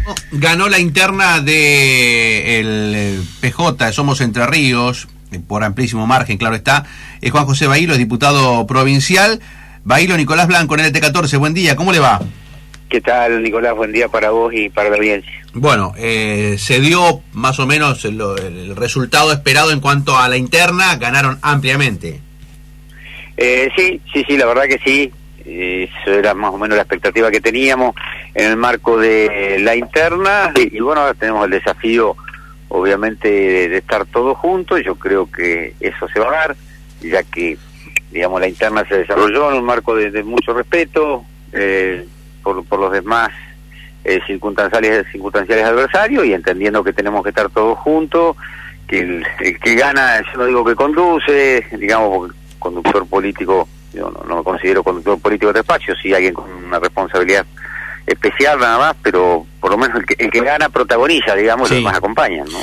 ganó la interna de el PJ, Somos Entre Ríos, por amplísimo margen, claro está. Juan José Bailo es diputado provincial. Bailo, Nicolás Blanco en el LT14, buen día, ¿cómo le va? ¿Qué tal, Nicolás? Buen día para vos y para la audiencia. Bueno, se dio más o menos el resultado esperado en cuanto a la interna, ganaron ampliamente. Sí, la verdad que sí. Eso era más o menos la expectativa que teníamos en el marco de la interna. Y bueno, ahora tenemos el desafío, obviamente, de estar todos juntos. Yo creo que eso se va a dar, ya que, digamos, la interna se desarrolló en un marco de mucho respeto por los demás circunstanciales adversarios, y entendiendo que tenemos que estar todos juntos, que el que gana, yo no digo que conduce, digamos, porque conductor político, yo no me considero conductor político de espacio, sí alguien con una responsabilidad especial nada más, pero por lo menos el que gana protagoniza, digamos, sí. Los demás acompañan, ¿no?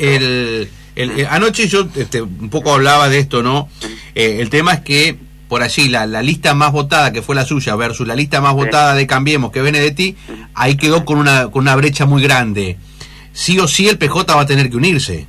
Anoche yo un poco hablaba de esto, ¿no? El tema es que por allí la lista más votada, que fue la suya, versus la lista más votada de Cambiemos, que viene de ti, ahí quedó con una brecha muy grande. Sí o sí el PJ va a tener que unirse.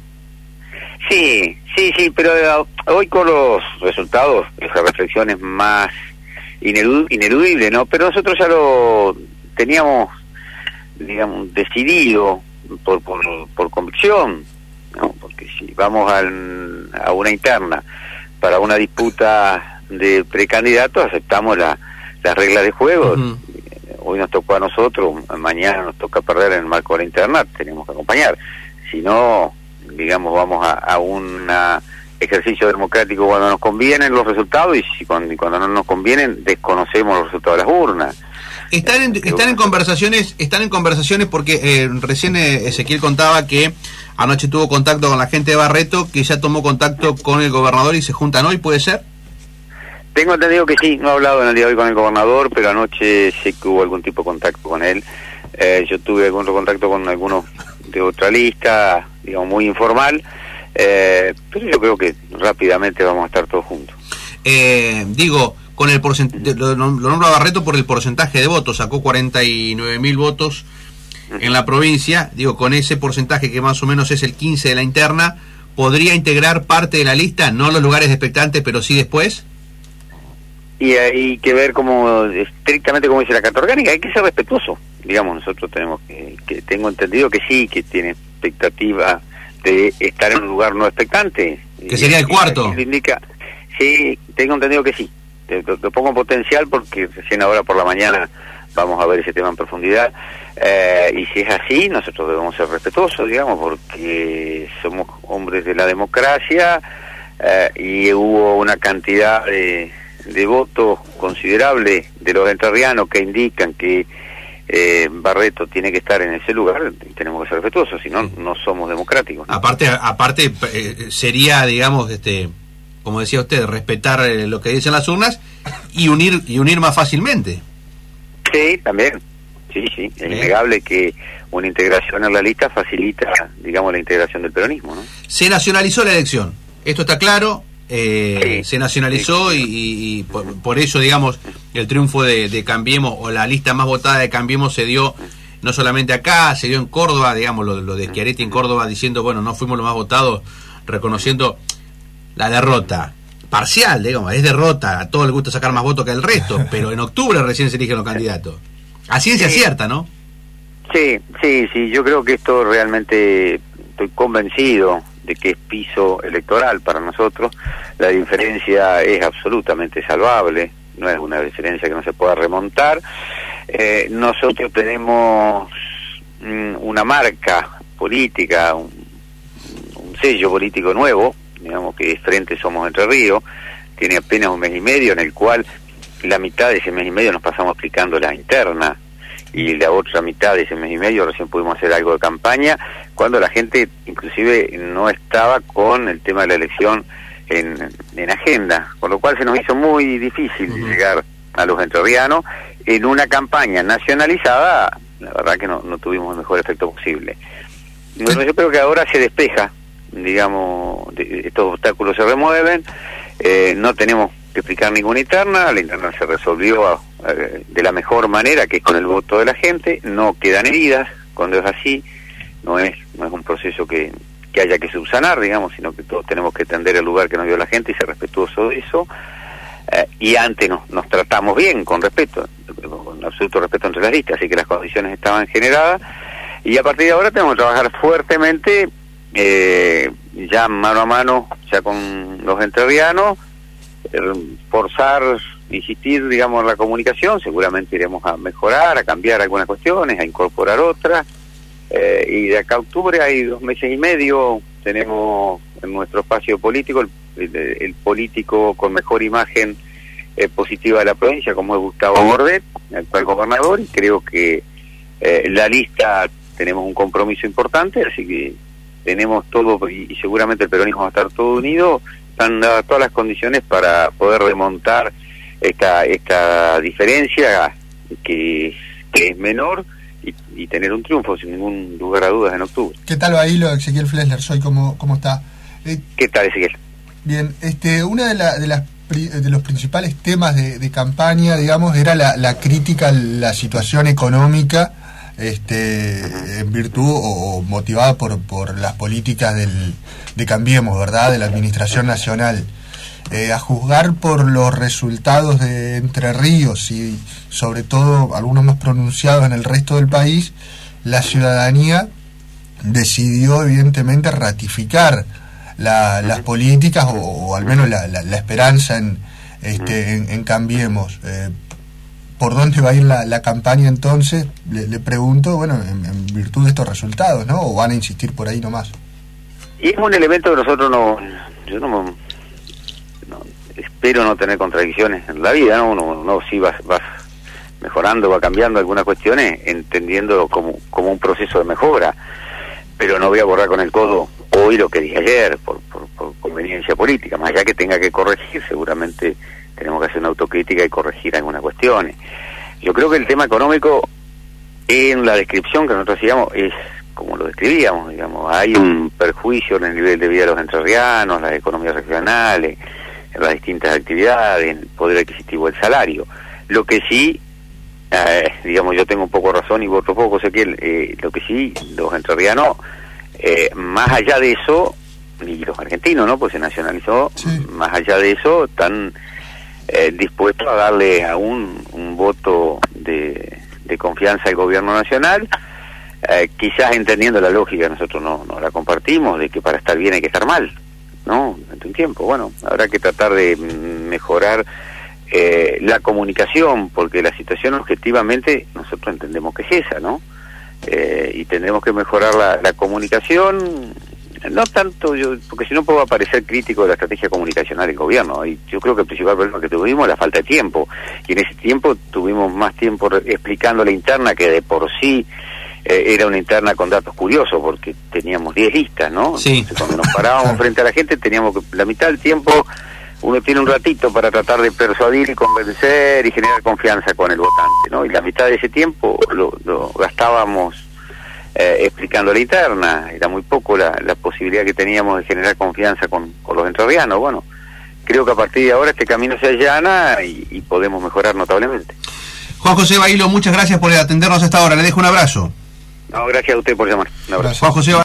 Sí, pero hoy con los resultados, esa reflexión es más ineludible, ¿no? Pero nosotros ya lo teníamos, digamos, decidido por convicción, ¿no? Porque si vamos a una interna para una disputa de precandidatos, aceptamos las reglas de juego. Uh-huh. Hoy nos tocó a nosotros, mañana nos toca perder en el marco de la interna, tenemos que acompañar. Si no, digamos, vamos a un ejercicio democrático cuando nos convienen los resultados, y cuando no nos convienen desconocemos los resultados de las urnas. Están en conversaciones porque recién Ezequiel contaba que anoche tuvo contacto con la gente de Barreto, que ya tomó contacto con el gobernador y se juntan hoy, ¿puede ser? Tengo entendido que sí, no he hablado en el día de hoy con el gobernador, pero anoche sé que hubo algún tipo de contacto con él. Yo tuve algún contacto con algunos de otra lista, digamos, muy informal, pero yo creo que rápidamente vamos a estar todos juntos. Con el porcentaje, lo nombro a Barreto por el porcentaje de votos, sacó 49.000 votos en la provincia, con ese porcentaje que más o menos es el 15 de la interna, ¿podría integrar parte de la lista, no los lugares de expectantes, pero sí después? Y hay que ver estrictamente como dice la Carta Orgánica, hay que ser respetuoso. Digamos, nosotros tenemos que tengo entendido que sí, que tiene expectativa de estar en un lugar no expectante. ¿Que sería el cuarto? Indica, sí, tengo entendido que sí. Lo pongo en potencial porque recién ahora por la mañana vamos a ver ese tema en profundidad. Y si es así, nosotros debemos ser respetuosos, digamos, porque somos hombres de la democracia, y hubo una cantidad de votos considerable de los entrerrianos que indican que Barreto tiene que estar en ese lugar, y tenemos que ser respetuosos, si no, no somos democráticos, ¿no? Aparte sería, digamos, como decía usted, respetar lo que dicen las urnas y unir más fácilmente. Sí, también. Sí, es innegable que una integración en la lista facilita, digamos, la integración del peronismo, ¿no? Se nacionalizó la elección, esto está claro. Sí, se nacionalizó, sí. Y por eso, digamos, el triunfo de Cambiemos, o la lista más votada de Cambiemos, se dio no solamente acá, se dio en Córdoba, digamos, lo de Schiaretti en Córdoba, diciendo, bueno, no fuimos los más votados, reconociendo la derrota parcial, digamos, es derrota, a todos les gusta sacar más votos que el resto, pero en octubre recién se eligen los candidatos, a ciencia cierta, ¿no? Sí, yo creo que esto realmente, estoy convencido de que es piso electoral para nosotros. La diferencia es absolutamente salvable, no es una diferencia que no se pueda remontar. Nosotros tenemos una marca política, un sello político nuevo, digamos, que es Frente Somos Entre Ríos, tiene apenas un mes y medio, en el cual la mitad de ese mes y medio nos pasamos explicando la interna, y la otra mitad de ese mes y medio recién pudimos hacer algo de campaña, cuando la gente inclusive no estaba con el tema de la elección en agenda, con lo cual se nos hizo muy difícil llegar a los entrerrianos. En una campaña nacionalizada, la verdad que no tuvimos el mejor efecto posible. Bueno, yo creo que ahora se despeja, digamos, estos obstáculos se remueven, no tenemos que explicar ninguna interna, la interna se resolvió de la mejor manera, que es con el voto de la gente, no quedan heridas, cuando es así, no es un proceso que haya que subsanar, digamos, sino que todos tenemos que tender el lugar que nos dio la gente y ser respetuosos de eso. Y antes nos tratamos bien, con respeto, con absoluto respeto entre las listas, así que las condiciones estaban generadas, y a partir de ahora tenemos que trabajar fuertemente, ya mano a mano, ya con los entrerrianos, forzar, insistir, digamos, en la comunicación. Seguramente iremos a mejorar, a cambiar algunas cuestiones, a incorporar otras, y de acá a octubre hay 2 meses y medio, tenemos en nuestro espacio político el político con mejor imagen positiva de la provincia, como es Gustavo Bordet, el actual gobernador, y creo que la lista tenemos un compromiso importante, así que tenemos todo, y seguramente el peronismo va a estar todo unido, están dadas todas las condiciones para poder remontar esta diferencia que es menor, y tener un triunfo sin ningún lugar a dudas en octubre. ¿Qué tal, Bailo? Ezequiel Flesler, soy, ¿cómo está? ¿Qué tal, Ezequiel? Bien, una de los principales temas de campaña, digamos, era la crítica a la situación económica, en virtud o motivada por las políticas de Cambiemos, ¿verdad?, de la Administración Nacional. A juzgar por los resultados de Entre Ríos y sobre todo algunos más pronunciados en el resto del país, la ciudadanía decidió evidentemente ratificar las políticas o al menos la esperanza en Cambiemos. ¿Por dónde va a ir la campaña entonces? Le pregunto, bueno, en virtud de estos resultados, ¿no? ¿O van a insistir por ahí nomás? Y es un elemento que nosotros yo espero no tener contradicciones en la vida, ¿no? Uno sí vas mejorando, va cambiando algunas cuestiones, entendiendo como un proceso de mejora, pero no voy a borrar con el codo hoy lo que dije ayer por conveniencia política, más allá que tenga que corregir, seguramente tenemos que hacer una autocrítica y corregir algunas cuestiones. Yo creo que el tema económico, en la descripción que nosotros hacíamos, es como lo describíamos, digamos, hay un perjuicio en el nivel de vida de los entrerrianos, las economías regionales, en las distintas actividades, en el poder adquisitivo del salario. Lo que sí, digamos, yo tengo un poco razón y vos otro poco, sé que lo que sí, los entrerrianos, más allá de eso, y los argentinos, ¿no?, pues se nacionalizó, sí. Más allá de eso, están dispuestos a darle aún un voto de confianza al gobierno nacional, quizás entendiendo la lógica, nosotros no la compartimos, de que para estar bien hay que estar mal, ¿no?, durante un tiempo. Bueno, habrá que tratar de mejorar la comunicación, porque la situación objetivamente nosotros entendemos que es esa, ¿no? Y tendremos que mejorar la comunicación, no tanto porque si no puedo parecer crítico de la estrategia comunicacional del gobierno, y yo creo que el principal problema que tuvimos es la falta de tiempo, y en ese tiempo tuvimos más tiempo explicando la interna, que de por sí era una interna con datos curiosos, porque teníamos 10 listas, ¿no? Sí. Entonces, cuando nos parábamos frente a la gente, teníamos que, la mitad del tiempo, uno tiene un ratito para tratar de persuadir y convencer y generar confianza con el votante, ¿no? Y la mitad de ese tiempo lo gastábamos explicando la interna. Era muy poco la posibilidad que teníamos de generar confianza con los entrerrianos. Bueno, creo que a partir de ahora este camino se allana y podemos mejorar notablemente. Juan José Bailo, muchas gracias por atendernos hasta ahora. Le dejo un abrazo. No, gracias a usted por llamar. Un abrazo. Juan José